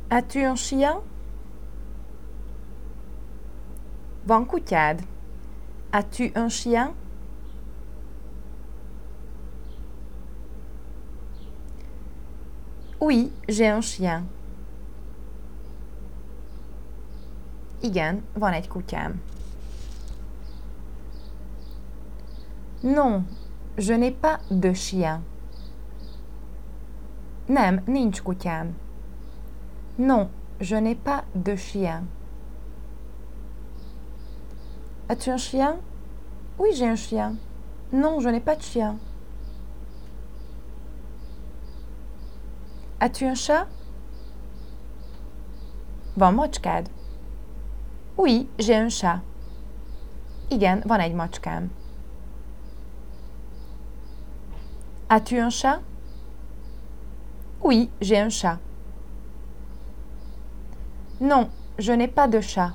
As-tu un chien? Van kutyád? As-tu un chien? Oui, j'ai un chien. Igen, van egy kutyám. Non, je n'ai pas de chien. Nem, nincs kutyám. Non, je n'ai pas de chien. As-tu un chien? Oui, j'ai un chien. Non, je n'ai pas de chien. As-tu un chat? Van macskád? Oui, j'ai un chat. Igen, van egy macskám. As-tu un chat? Oui, j'ai un chat. Non, je n'ai pas de chat.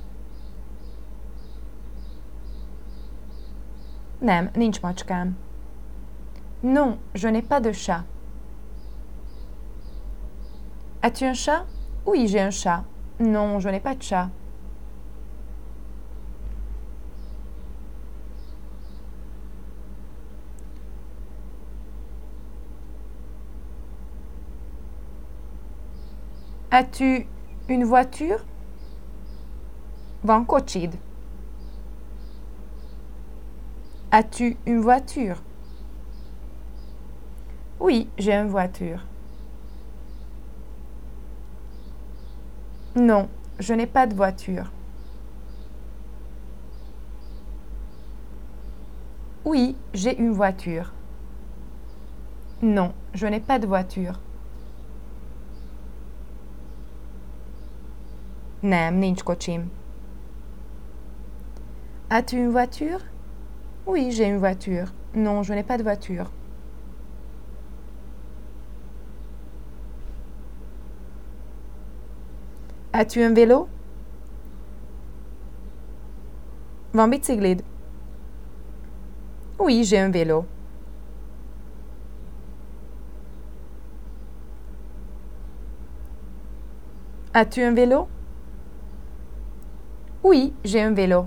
Nem, nincs macskám. Non, je n'ai pas de chat. As-tu un chat? Oui, j'ai un chat. Non, je n'ai pas de chat. As-tu une voiture? Van kocsid? As-tu une voiture? Oui, j'ai une voiture. Non, je n'ai pas de voiture. Oui, j'ai une voiture. Non, je n'ai pas de voiture. Nem, nincs kocsim. As-tu une voiture? Oui, j'ai une voiture. Non, je n'ai pas de voiture. As-tu un vélo? Van biciklid? Oui, j'ai un vélo. As-tu un vélo? Oui, j'ai un vélo.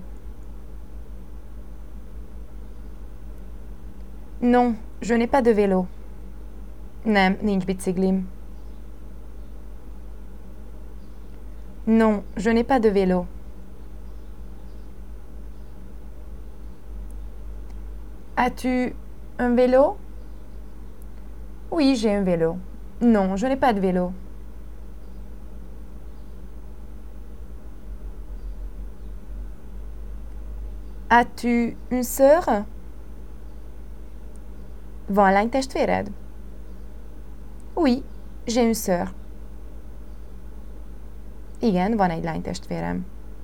Non, je n'ai pas de vélo. Nem, nincs biciklim. Non, je n'ai pas de vélo. As-tu un vélo? Oui, j'ai un vélo. Non, je n'ai pas de vélo. As-tu une sœur? Van lánytestvéred? Oui, j'ai une sœur. Igen, van egy lánytestvérem.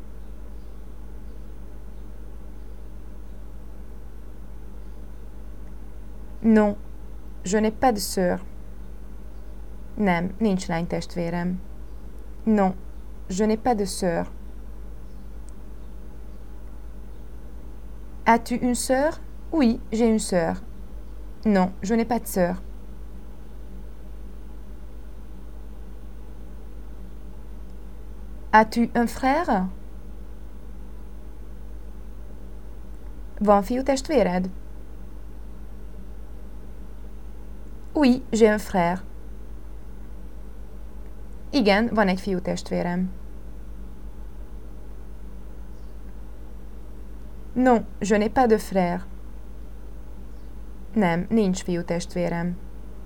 Non, je n'ai pas de sœur. Nem, nincs lánytestvérem. Non, je n'ai pas de sœur. As-tu une sœur? Oui, j'ai une sœur. Non, je n'ai pas de sœur. As-tu un frère? Van fiútestvéred? Oui, j'ai un frère. Igen, van egy fiútestvérem. Non, je n'ai pas de frère. Nem, nincs fiútestvérem.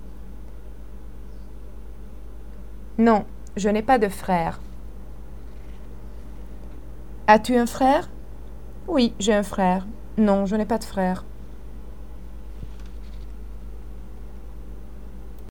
Non, je n'ai pas de frère. As-tu un frère? Oui, j'ai un frère. Non, je n'ai pas de frère.